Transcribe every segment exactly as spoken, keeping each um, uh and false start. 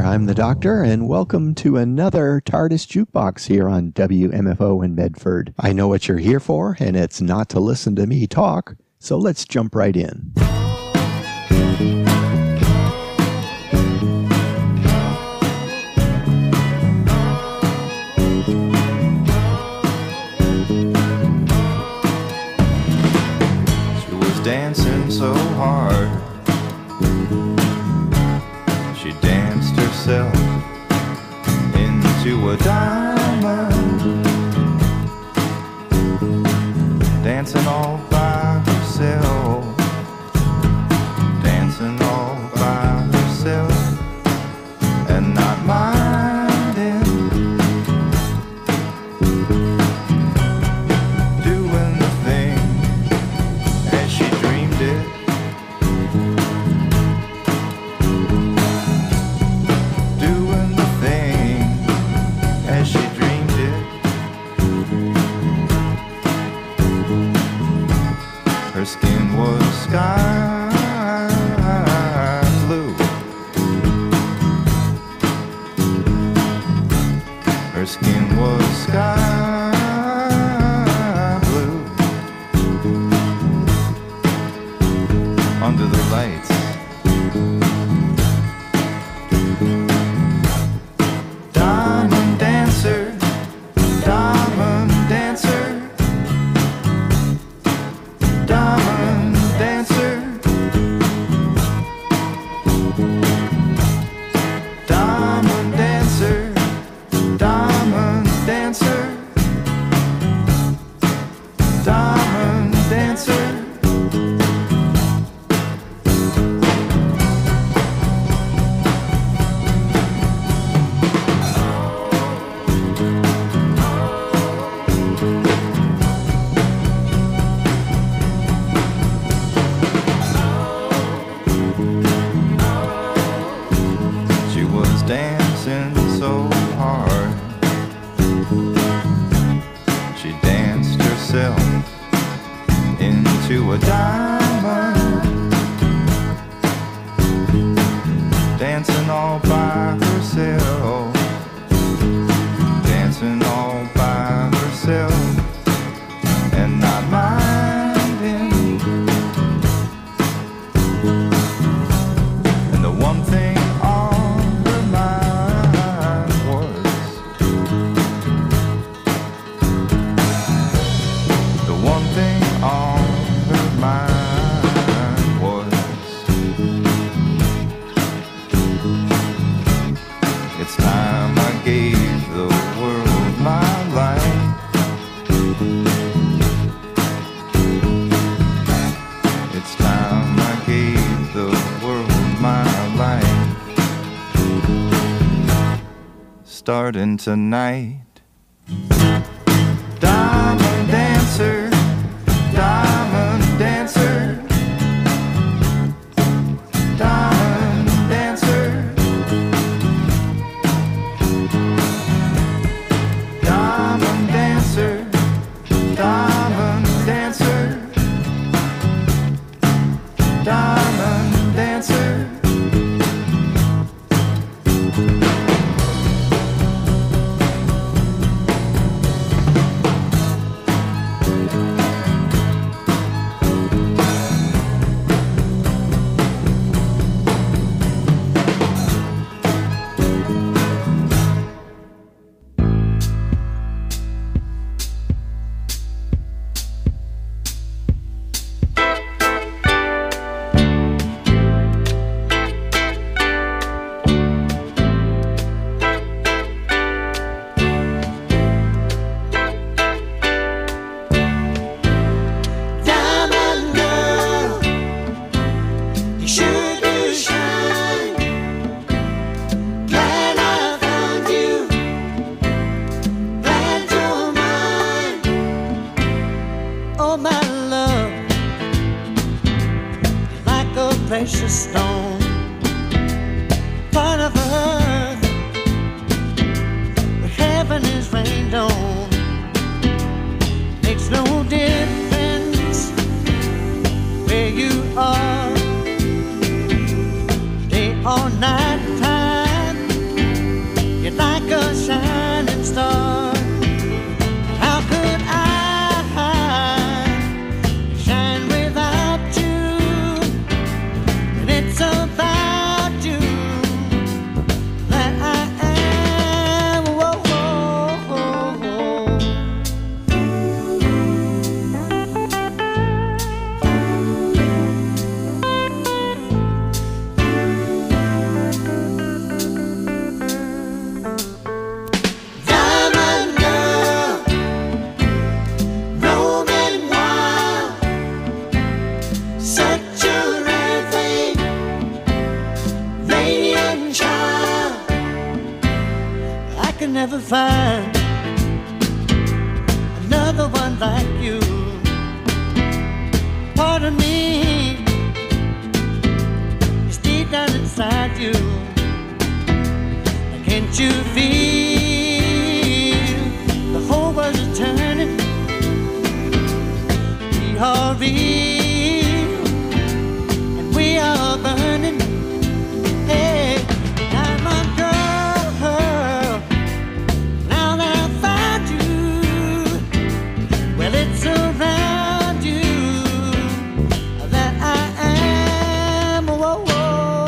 I'm the Doctor, and welcome to another TARDIS Jukebox here on W M F O in Medford. I know what you're here for, and it's not to listen to me talk, so let's jump right in. She was dancing so hard, she danced herself into a diamond, dancing all by herself, dancing all by herself, and not minding, doing the thing as she dreamed it. Doing the thing as she dreamed it. Her skin was sky blue. Her skin was sky blue. Under the lights, diamond dancer, diamond dancer, diamond dancer, diamond dancer, diamond dancer, diamond dancer. She was dancing so hard, she danced herself into a diamond, dancing all by herself, dancing all by herself, and not minding. And the one thing on her mind was, the one thing on her mind was, it's time I gave the world my life. It's time I gave the world my life. Starting tonight. Diamond dancer, diamond dancer, diamond dancer, diamond dancer, diamond dancer, diamond dancer. can never find another one like you. Part of me is deep down inside you. Can't you feel the whole world is turning? We are real and we are burning. Hey, diamond girl, now that I found you, well, it's around you that I am. Whoa, whoa.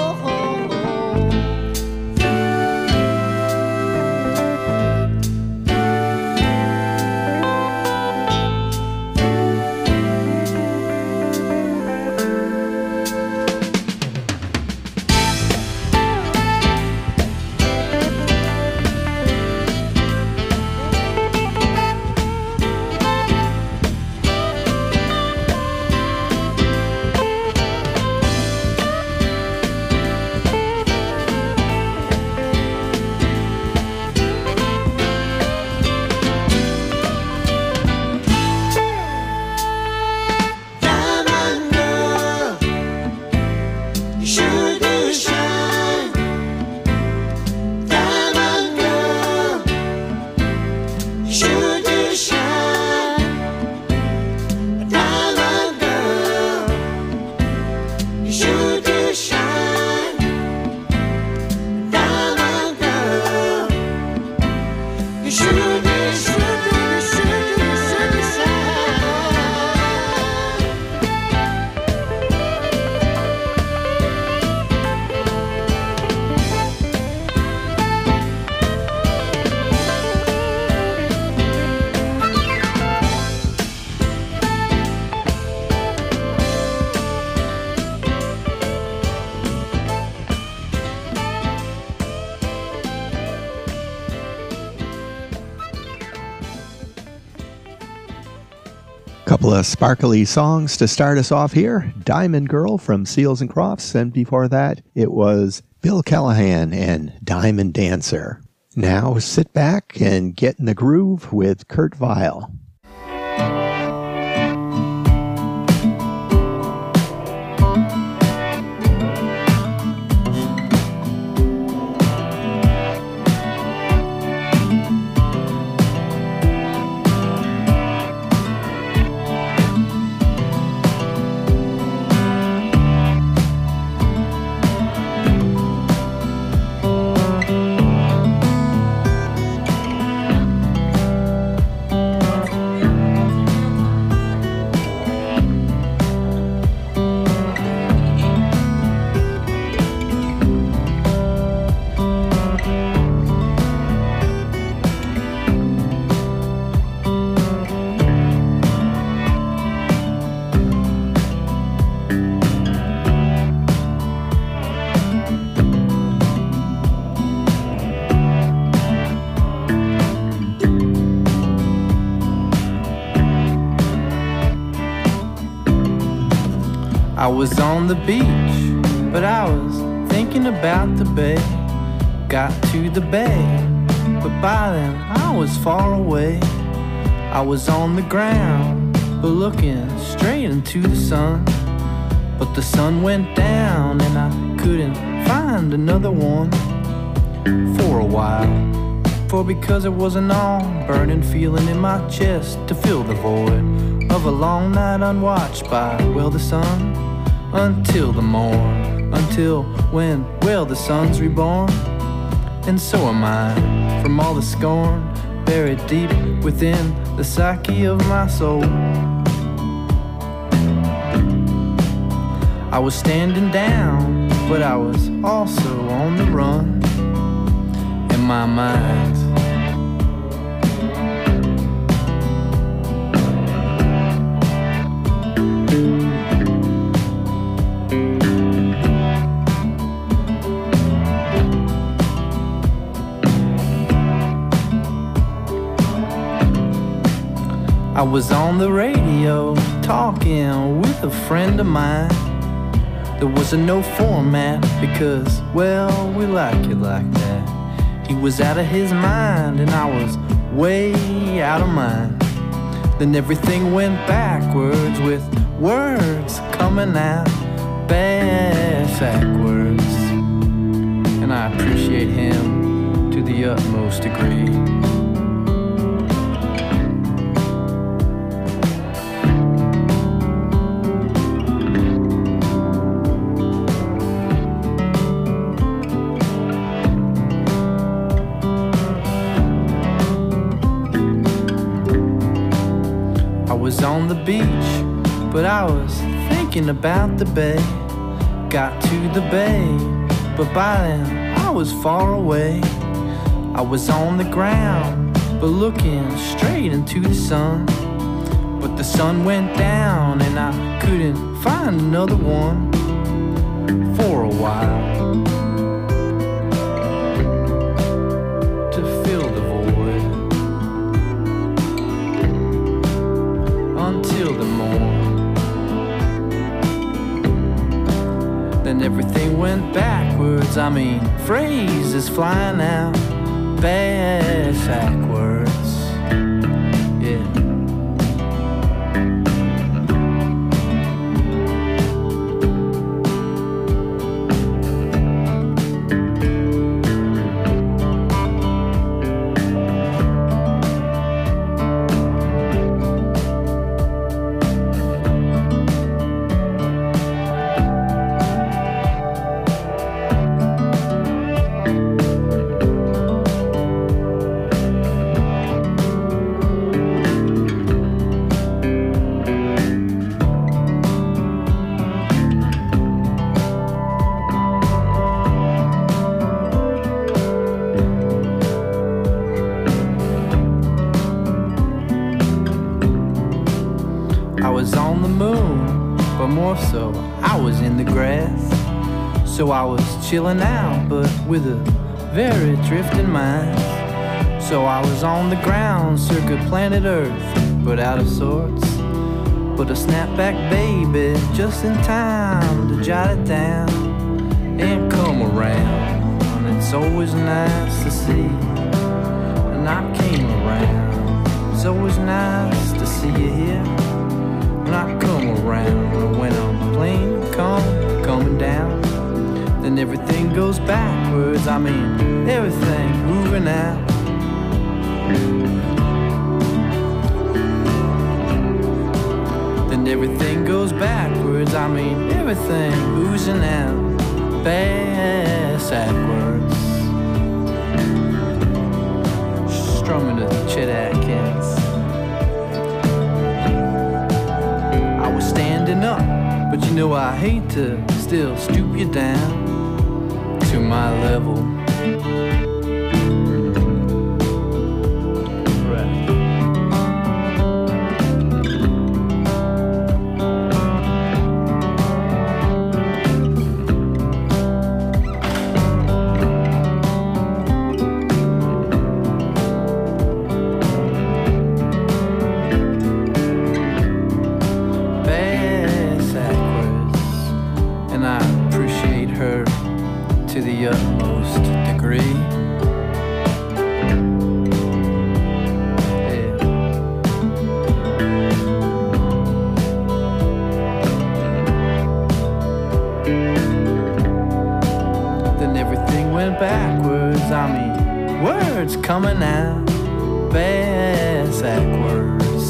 Couple of sparkly songs to start us off here. Diamond Girl from Seals and Crofts, and before that it was Bill Callahan and Diamond Dancer. Now sit back and get in the groove with Kurt Vile. I was on the beach, but I was thinking about the bay. Got to the bay, but by then I was far away. I was on the ground, but looking straight into the sun. But the sun went down and I couldn't find another one for a while. For because it was an all burning feeling in my chest to fill the void of a long night unwatched by, well, the sun. Until the morn, until when, well, the sun's reborn. And so am I, from all the scorn buried deep within the psyche of my soul. I was standing down, but I was also on the run in my mind. I was on the radio talking with a friend of mine. There was a no format because, well, we like it like that. He was out of his mind and I was way out of mine. Then everything went backwards with words coming out backwards. And I appreciate him to the utmost degree. On the beach, but I was thinking about the bay. Got to the bay, but by then I was far away. I was on the ground, but looking straight into the sun. But the sun went down and I couldn't find another one for a while to fill the void until the morn. Then everything went backwards. I mean, phrases flying out backwards. Yeah. So I was chilling out, but with a very drifting mind. So I was on the ground, circa planet Earth, but out of sorts. But a snapback baby, just in time to jot it down and come around. And it's always nice to see, and I came around. It's always nice to see you here, and I come around. And when I'm plane come, coming down, then everything goes backwards. I mean, everything moving out. Then everything goes backwards. I mean, everything oozing out backwards. Strumming to Chet Atkins. I was standing up, but you know I hate to still stoop you down to my level. Right. And I appreciate her to the utmost degree. Yeah. Then everything went backwards. I mean, words coming out backwards.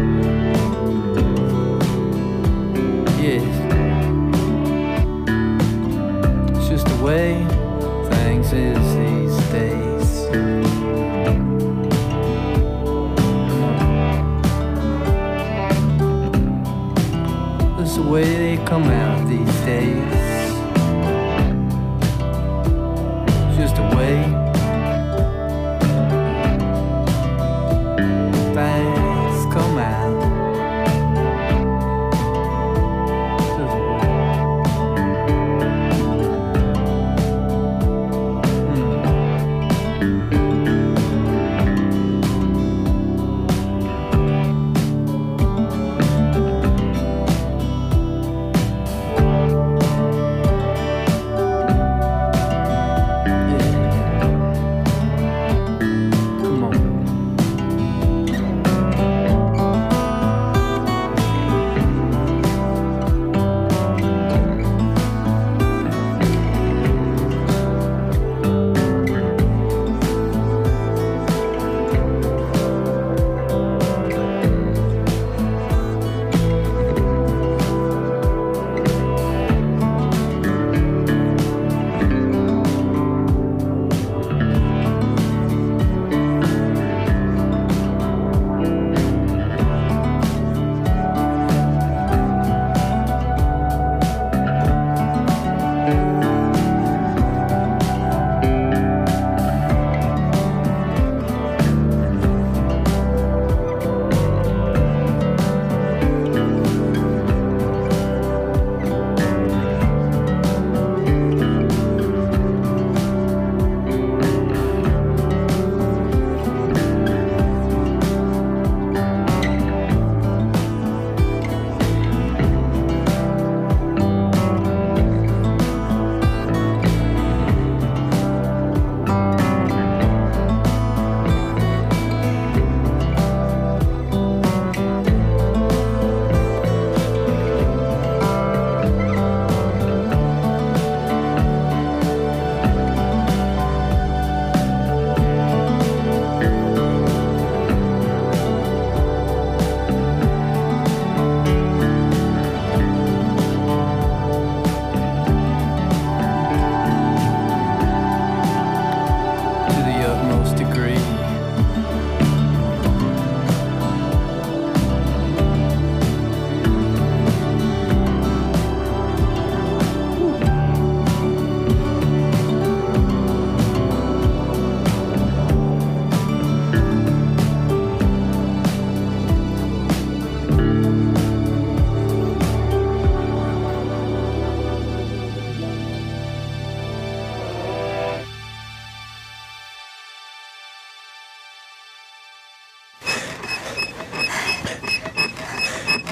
Yeah. Way things is these days. That's the way they come out these days. Just a way things come out.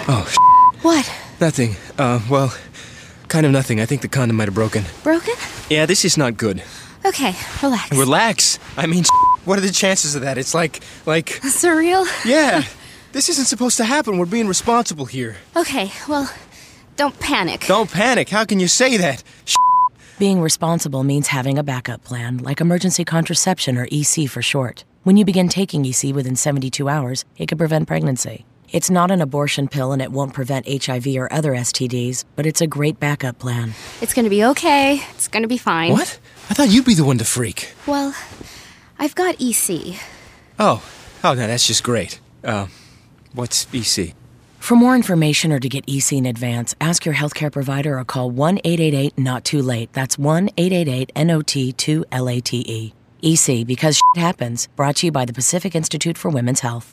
Oh, sh**. What? Nothing. Uh, well, kind of nothing. I think the condom might have broken. Broken? Yeah, this is not good. Okay, relax. Relax. I mean, sh**, what are the chances of that? It's like, like... Surreal? Yeah. This isn't supposed to happen. We're being responsible here. Okay, well, don't panic. Don't panic. How can you say that? Sh**. Being responsible means having a backup plan, like emergency contraception, or E C for short. When you begin taking E C within seventy-two hours, it could prevent pregnancy. It's not an abortion pill and it won't prevent H I V or other S T Ds, but it's a great backup plan. It's gonna be okay. It's gonna be fine. What? I thought you'd be the one to freak. Well, I've got E C. Oh. Oh, no, that's just great. Uh, what's E C? For more information or to get E C in advance, ask your healthcare provider or call one eight eight eight not too late. That's one eight eight eight N O T two L A T E. E C, because shit happens, brought to you by the Pacific Institute for Women's Health.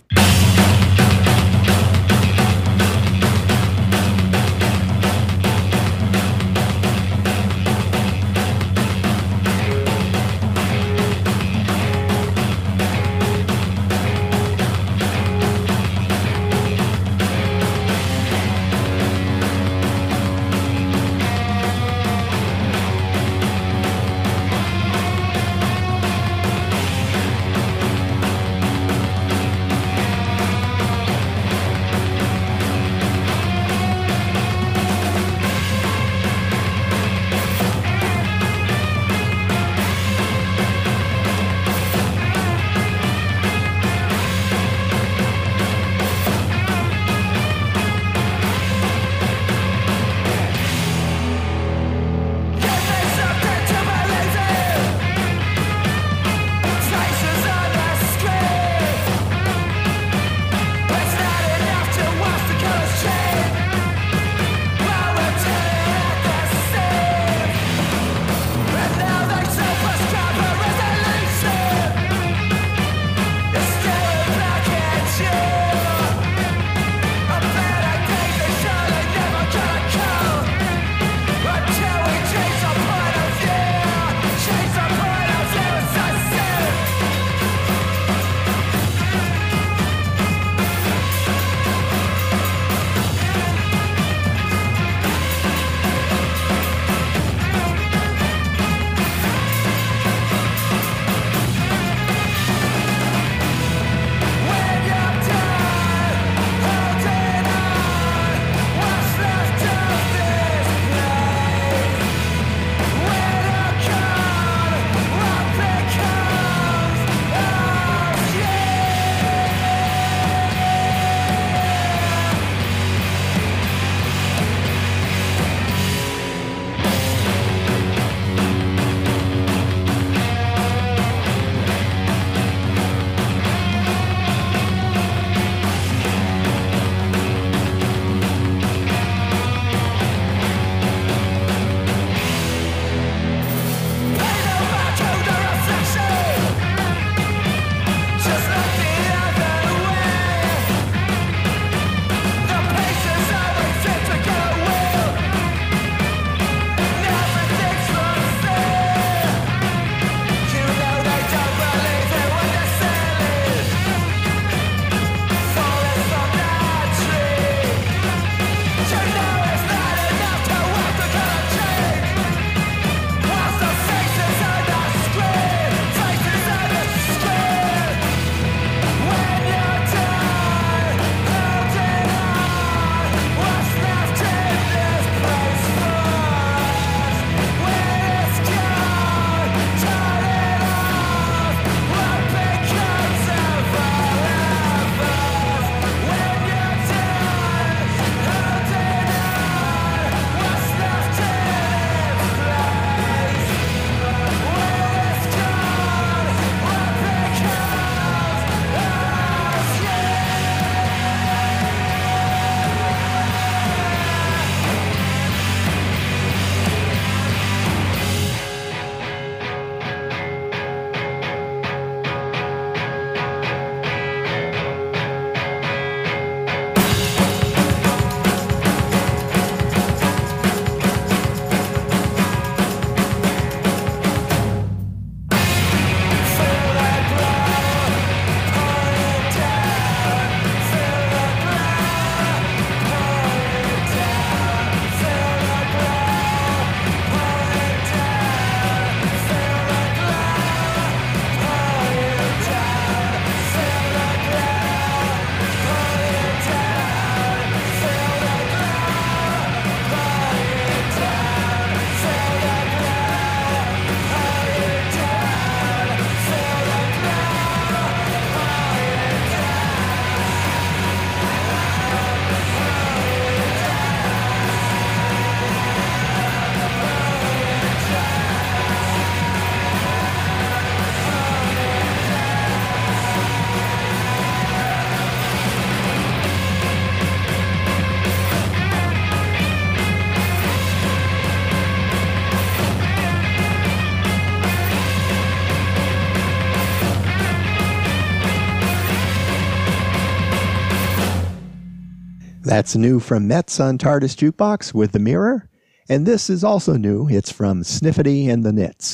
That's new from Metz on TARDIS Jukebox with The Mirror. And this is also new. It's from Sniffety and the Knits.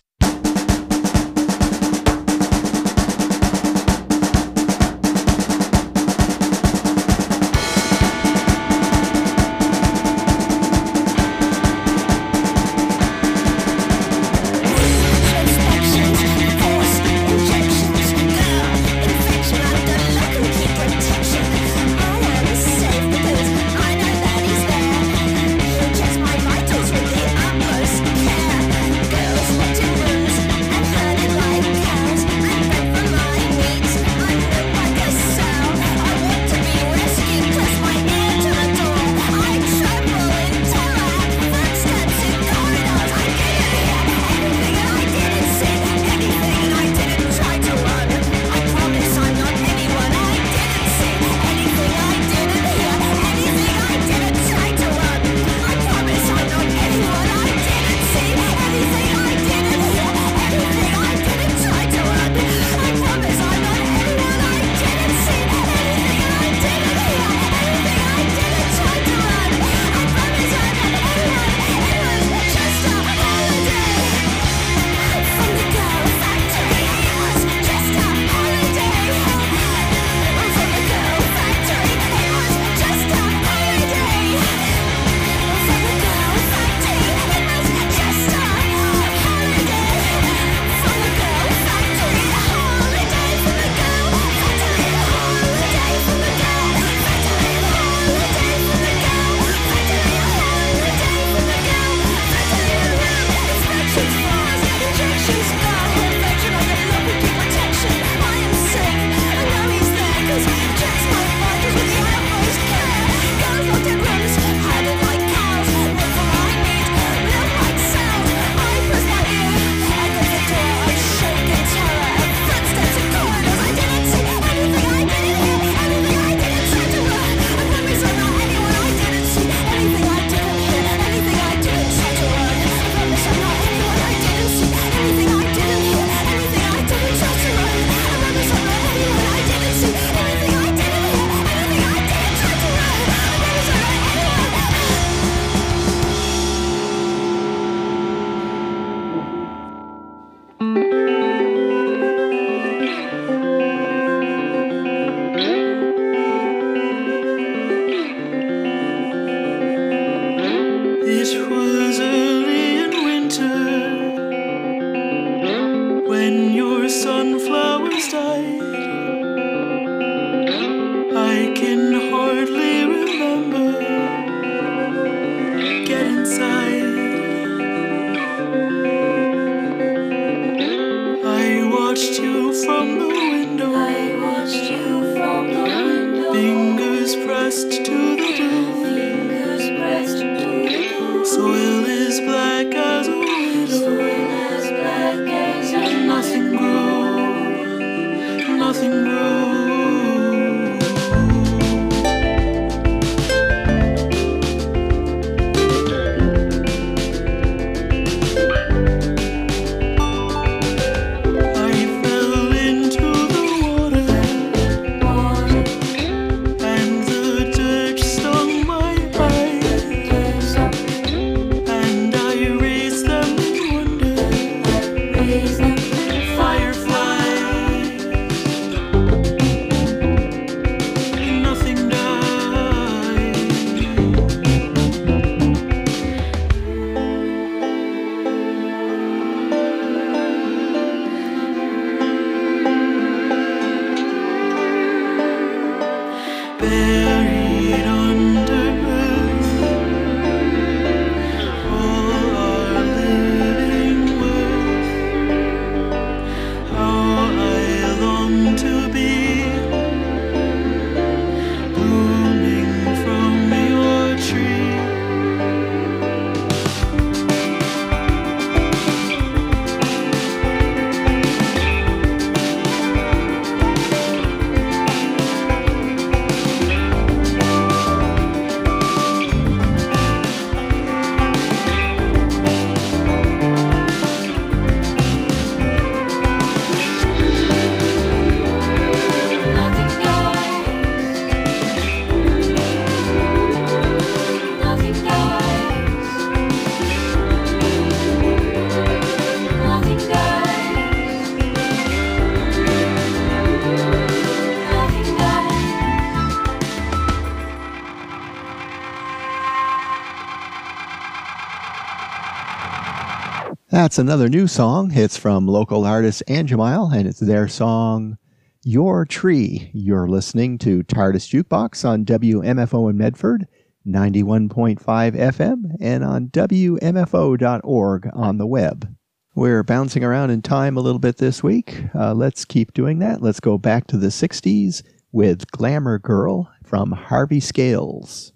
That's another new song. It's from local artist Angemile, and it's their song, Your Tree. You're listening to TARDIS Jukebox on W M F O in Medford, ninety-one point five F M, and on W M F O dot org on the web. We're bouncing around in time a little bit this week. Uh, let's keep doing that. Let's go back to the sixties with Glamour Girl from Harvey Scales.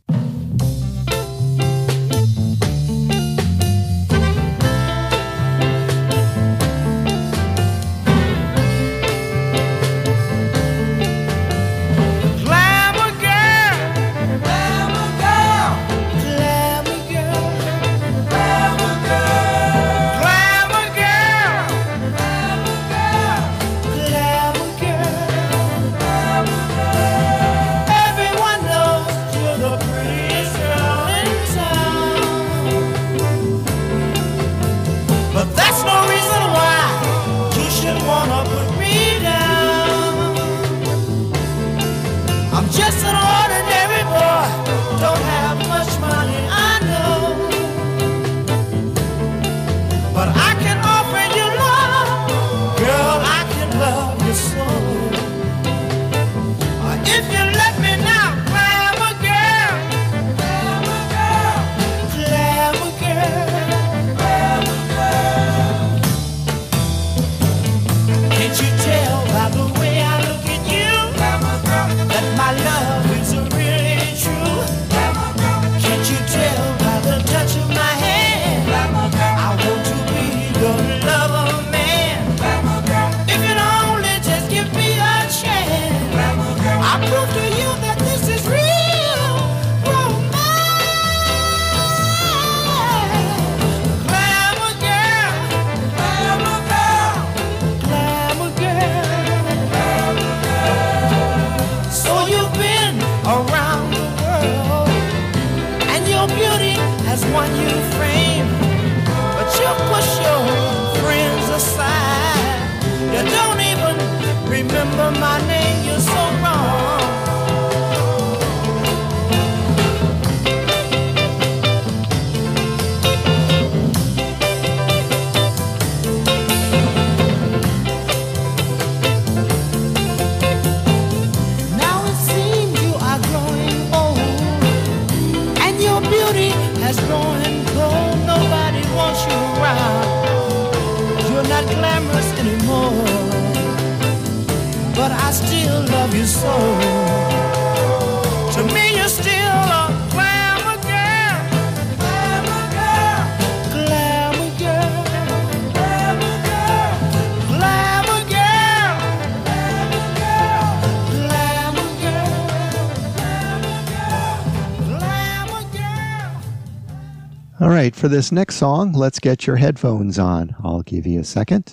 All right, for this next song, let's get your headphones on. I'll give you a second.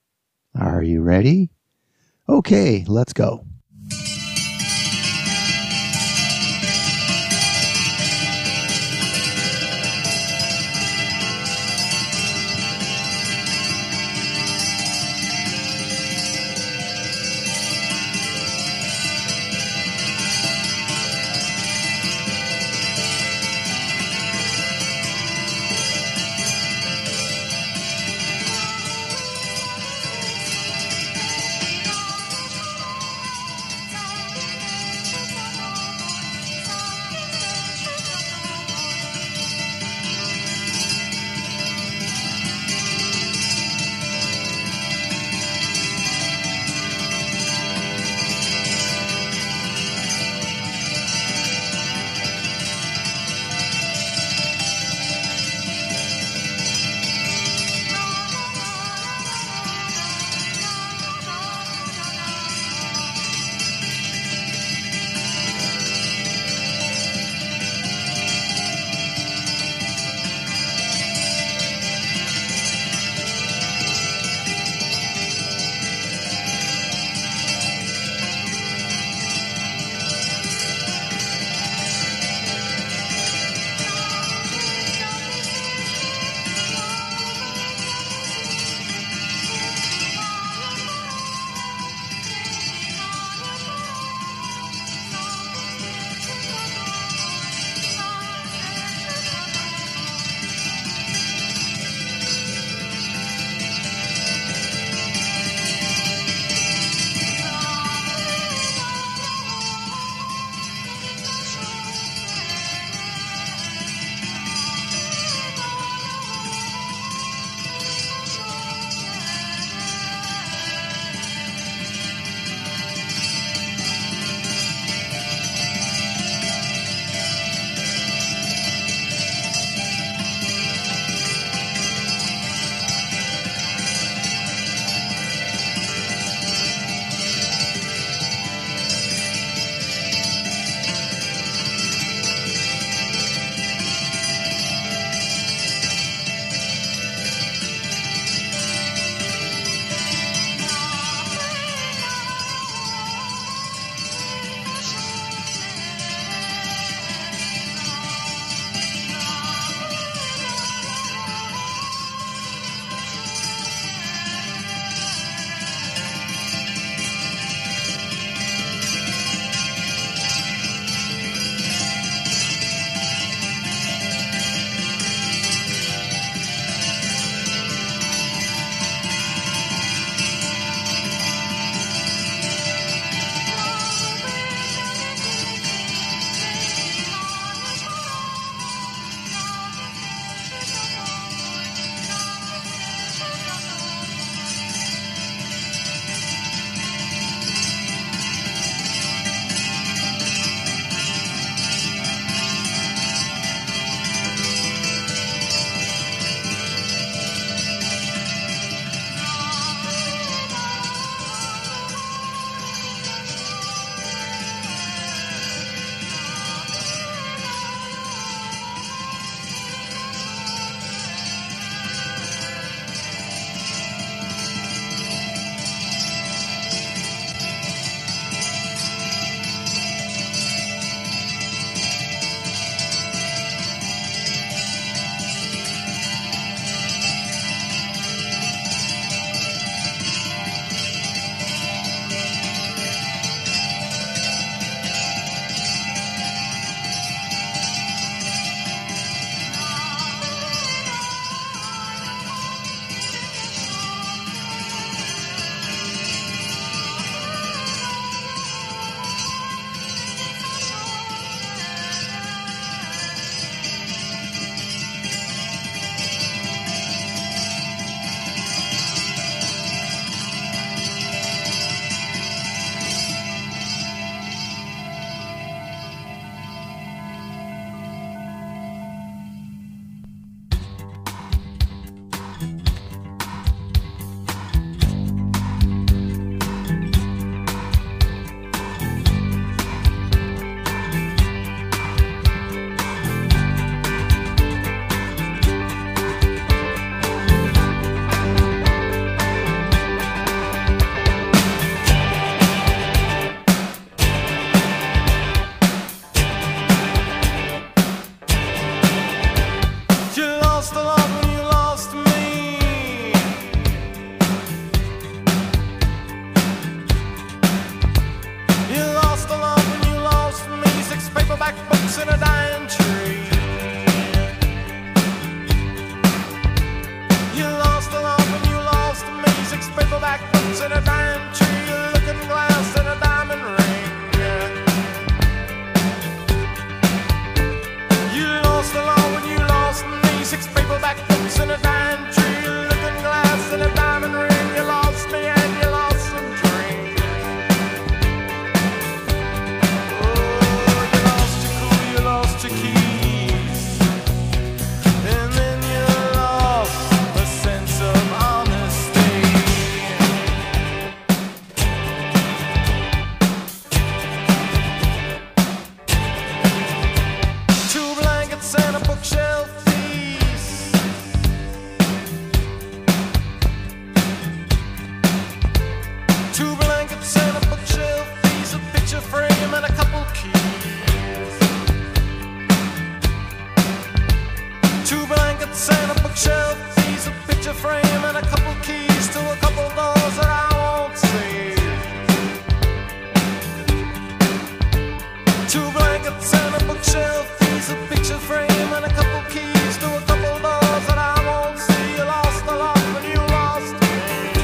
Are you ready? Okay, let's go. paperback books in a dying tree. You lost the love when you lost me. Six paperback books in a dying tree. A looking glass and a diamond ring. You lost the love when you lost me. Six paperback books in a dying tree. A looking glass and a diamond ring. You lost me and you lost some dreams. Oh, you lost your cool, you lost your keys, and then you lost the sense of honesty. Two blankets and a bookshelf piece. Two blankets and a bookshelf piece, a picture frame and a couple keys. Two blankets and a bookshelf piece, a picture frame and a couple keys to a couple doors that I won't see. Two blankets and a bookshelf piece, a picture frame and a couple keys to a couple doors that I won't see. You lost the love when you lost me.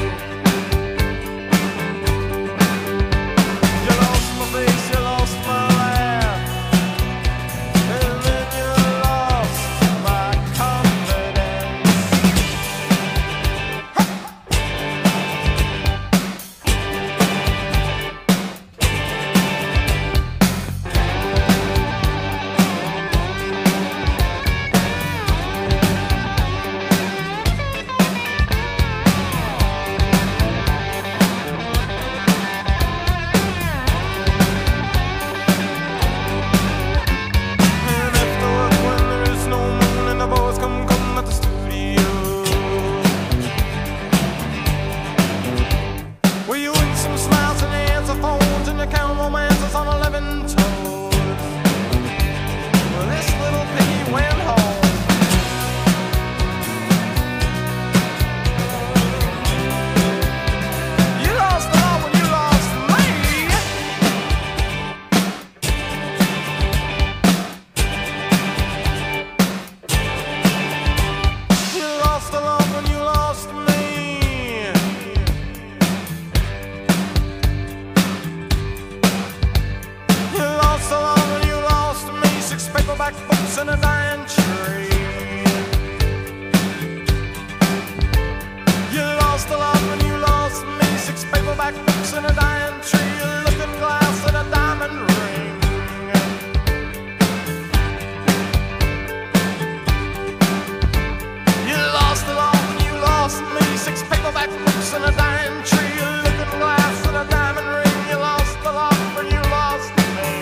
You lost my face, you lost my laugh, and then you lost my confidence. And after work when there is no moon and the boys come come at the studio, where you win some smiles and answer phones and you count romances on eleven toes. Well, this little piggy went home. You lost the love when you lost me. You lost the love when you lost me. You lost the love when you lost me. Six paperback books and a dying tree. You lost the love when you lost me. Six paperback books and a dying tree. A looking glass and a diamond ring. You lost the love when you lost me. Six paperback books and a dying tree. A looking glass and a diamond ring. You lost the love when you lost me.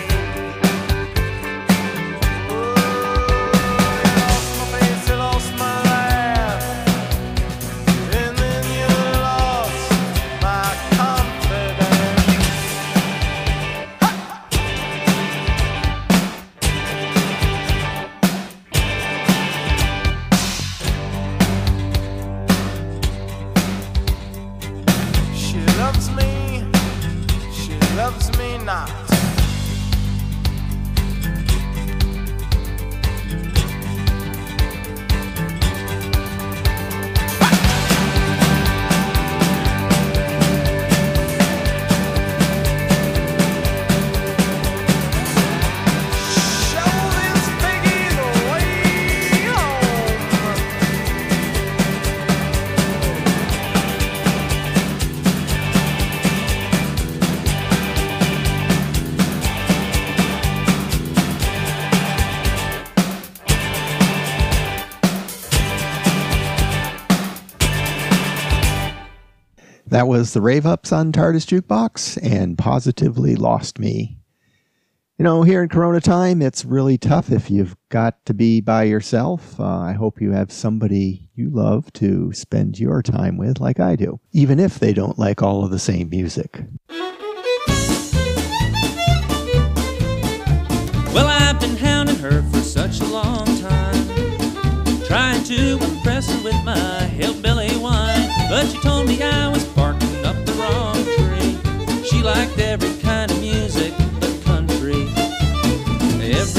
Oh, you lost my face, you lost my laugh, and then you lost my confidence. She loves me, she loves me not. Show this piggy the way home. That was the Rave Ups on TARDIS Jukebox and Positively Lost Me. You know, here in Corona time, it's really tough if you've got to be by yourself. Uh, I hope you have somebody you love to spend your time with like I do, even if they don't like all of the same music. Well, I've been hounding her for such a long time, trying to impress her with my hillbilly wine, but she told me I was barking up the wrong tree. She liked every kind of music but country. Every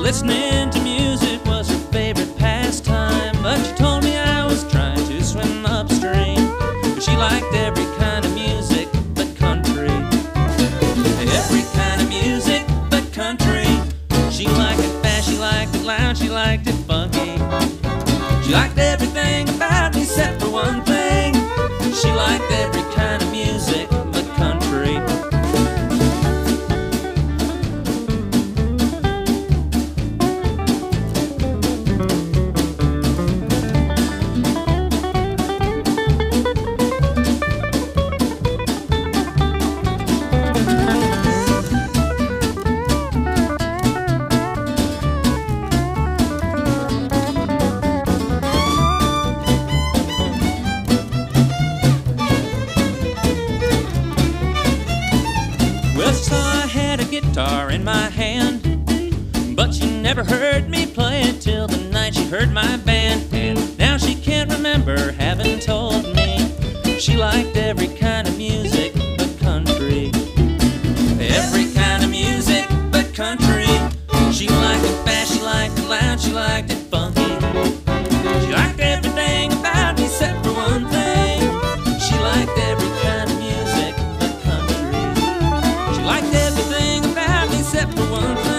Listening to music was her favorite pastime, but she told me I was trying to swim upstream. She liked every kind of music but country. Every kind of music but country. She liked it fast, she liked it loud, she liked it funky. She liked everything about me except for one thing. She liked every kind of music but country. Guitar in my hand, but she never heard me play it till the night she heard my band. And now she can't remember having told me she liked every kind of music but country. Every kind of music but country. She liked it fast, she liked it loud, she liked it funky. She liked everything about me except for one thing. She liked every kind of music but country. She liked everything about me except for one thing.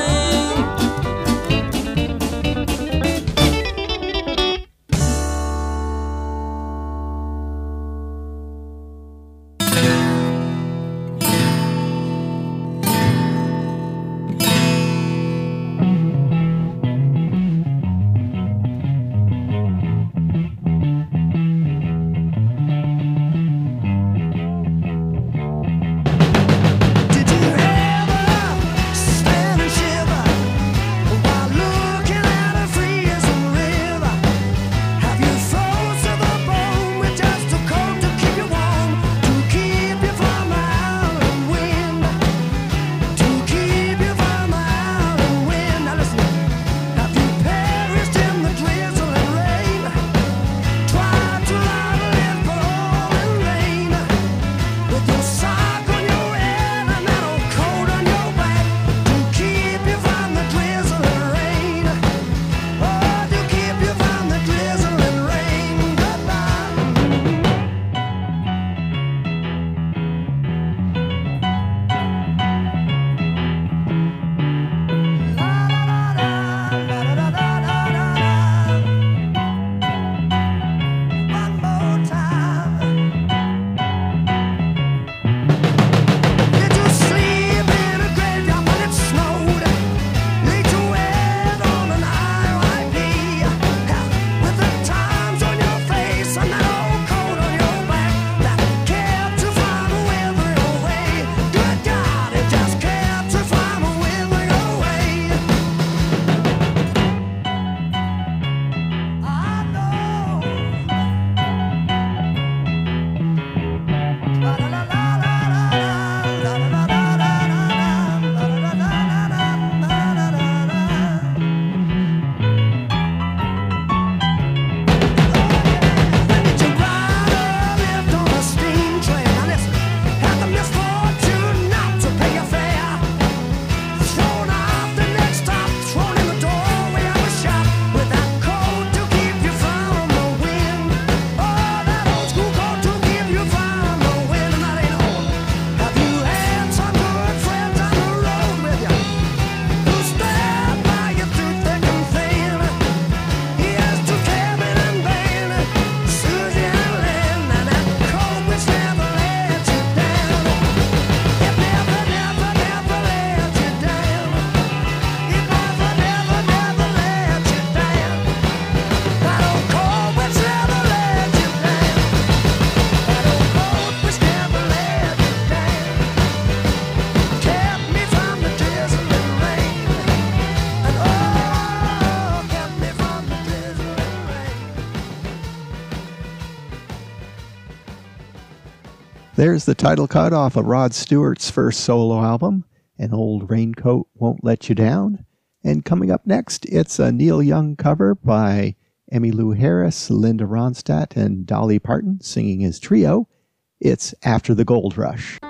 There's the title cut off of Rod Stewart's first solo album, An Old Raincoat Won't Let You Down. And coming up next, it's a Neil Young cover by Emmylou Harris, Linda Ronstadt, and Dolly Parton singing his trio. It's After the Gold Rush.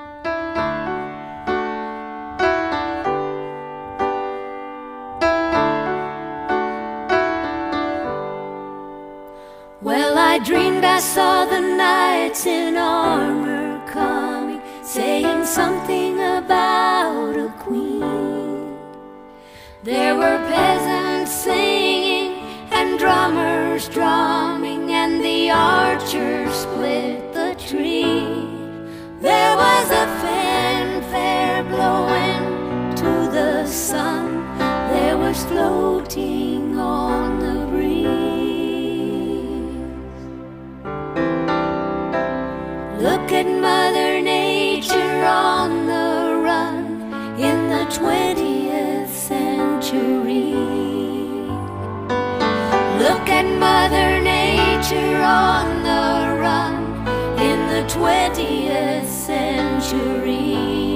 I saw the knights in armor coming, saying something about a queen. There were peasants singing and drummers drumming, and the archers split the tree. There was a fanfare blowing to the sun, there was floating on the breeze. Look at Mother Nature on the run in the twentieth century. Look at Mother Nature on the run in the twentieth century.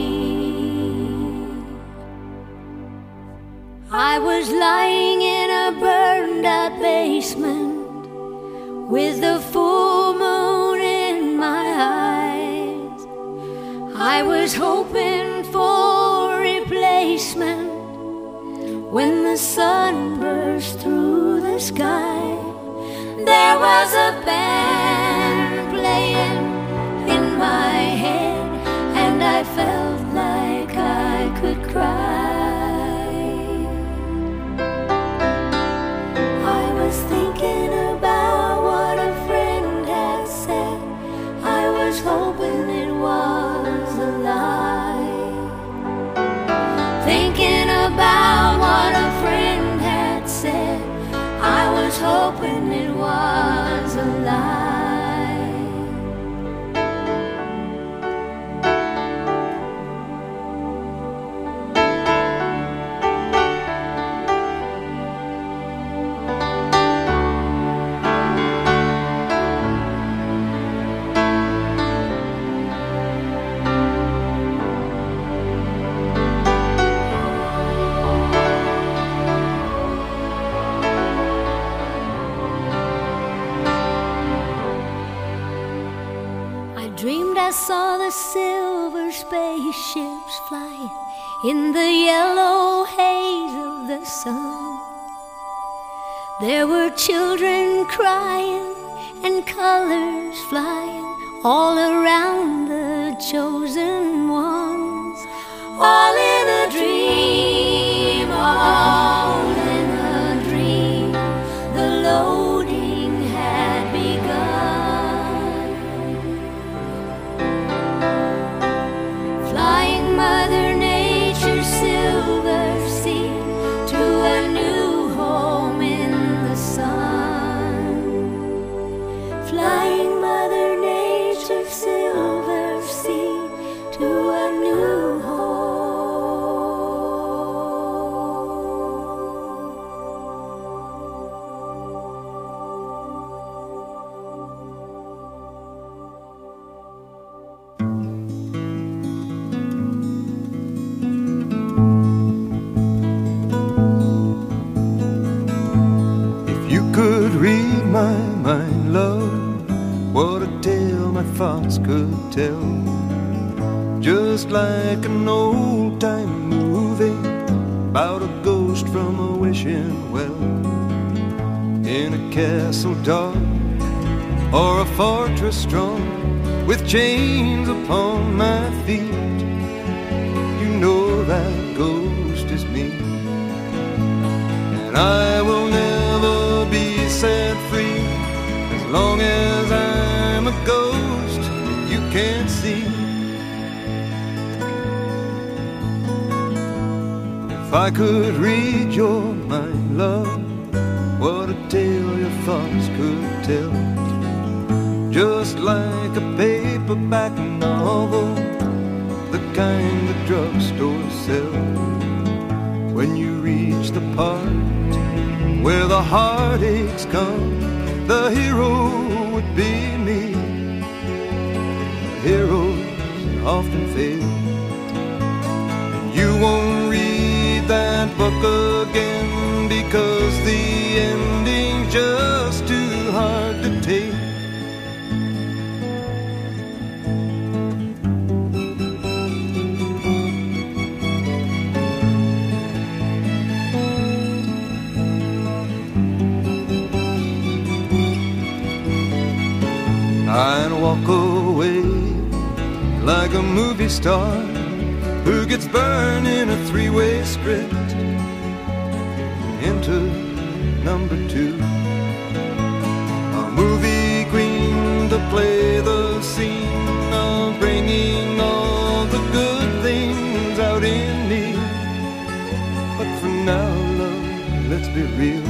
I was lying in a burned out basement with the full moon in my eyes. I was hoping for replacement when the sun burst through the sky. There was a band playing in my head, and I felt like I could cry. I was thinking about what a friend had said. I was hoping it was a lie. Thinking about what a friend had said, I was hoping it was a lie. I saw the silver spaceships flying in the yellow haze of the sun. There were children crying and colors flying all around the chosen ones. All in a dream, all in a dream, the loading had begun. Flying Mother Nature's silver sea to a new home in the sun. Flying Mother Nature's silver sea to a new home. Read my mind, love, what a tale my thoughts could tell. Just like an old-time movie about a ghost from a wishing well, in a castle dark or a fortress strong, with chains upon my feet. You know that ghost is me, and I will never be set free as long as I'm a ghost you can't see. If I could read your mind, love, what a tale your thoughts could tell. Just like a paperback novel, the kind the drugstores sell. When you reach the part where the heartaches come, the hero would be me. Heroes often fail, and you won't read that book again because the ending's just too hard to take. walk away like a movie star who gets burned in a three-way script into number two. A movie queen to play the scene of bringing all the good things out in me. But for now, love, let's be real.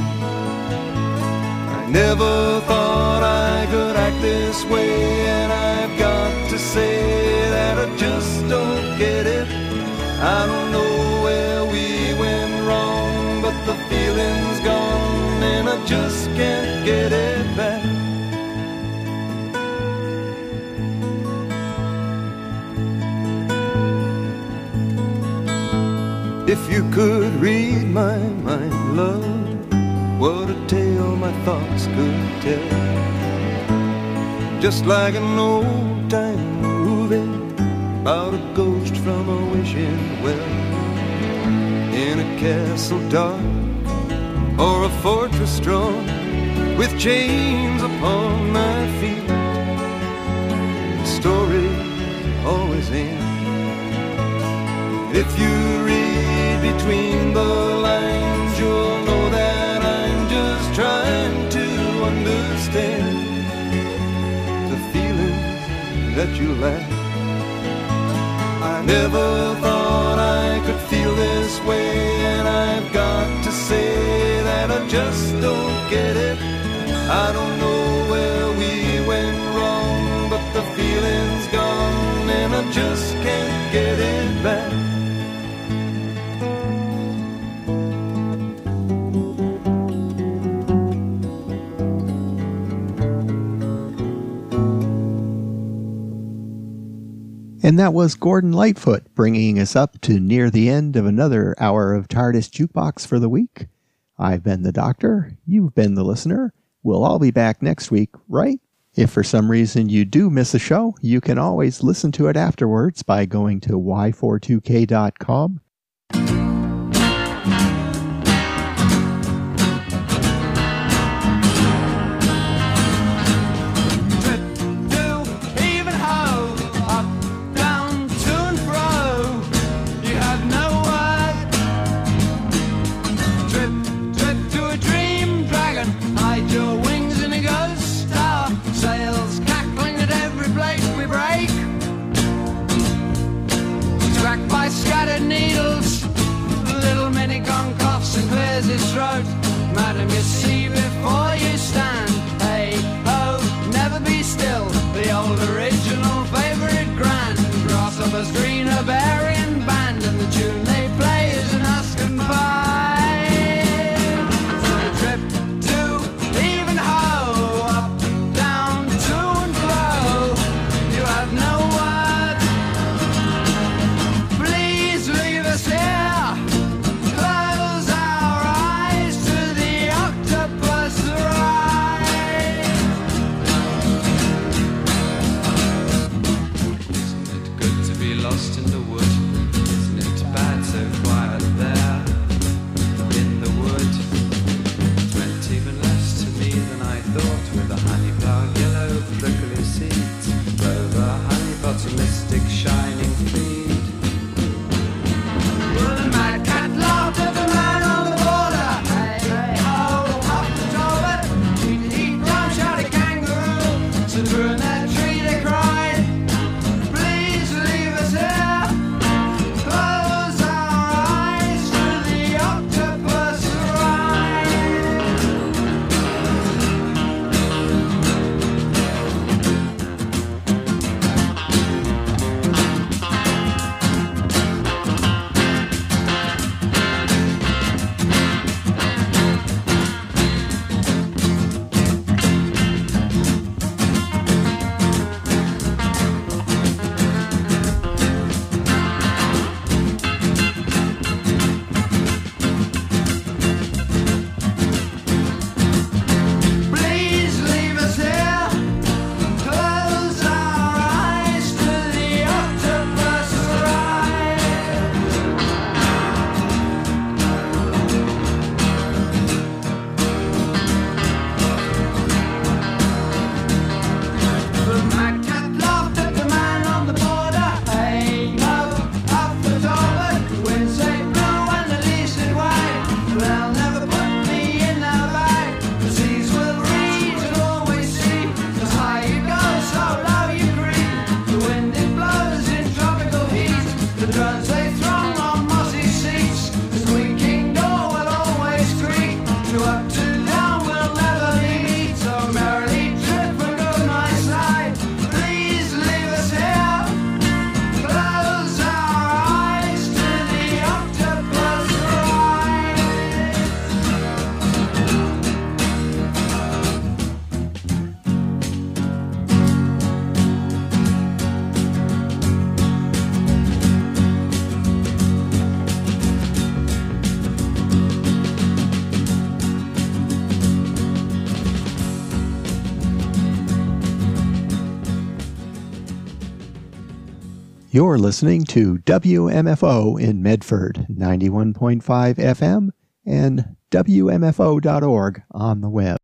I never thought I could act this way, and I've got to say that I just don't get it. I don't know where we went wrong, but the feeling's gone and I just can't get it back. If you could read my mind, love, what a tale my thoughts could tell. Just like an old-time movie about a ghost from a wishing well, in a castle dark or a fortress strong, with chains upon my feet. The story always ends. If you read between the lines, you'll know that I'm just trying to understand the feelings that you lack. I never thought I could feel this way, and I've got to say that I just don't get it. I don't know where we went wrong, but the feeling's gone and I just can't get it back. And that was Gordon Lightfoot, bringing us up to near the end of another hour of TARDIS Jukebox for the week. I've been the Doctor, you've been the listener. We'll all be back next week, right? If for some reason you do miss a show, you can always listen to it afterwards by going to y forty-two k dot com. Madam, you see before you stand. Hey, ho, never be still. The old original favourite grand. Grasshoppers, green Barbarian band, and the tune they play is an Askin Five. So the trip to even ho, up, down, to and fro. You have no word. Please leave us here. Mystic shining feet. Well, the mad cat laughed at the man on the border. Hey, hey, ho, up the top it. Eat, eat, run, shouted kangaroo. So through in that tree they cried, please leave us here. You're listening to W M F O in Medford, ninety-one point five F M, and W M F O dot org on the web.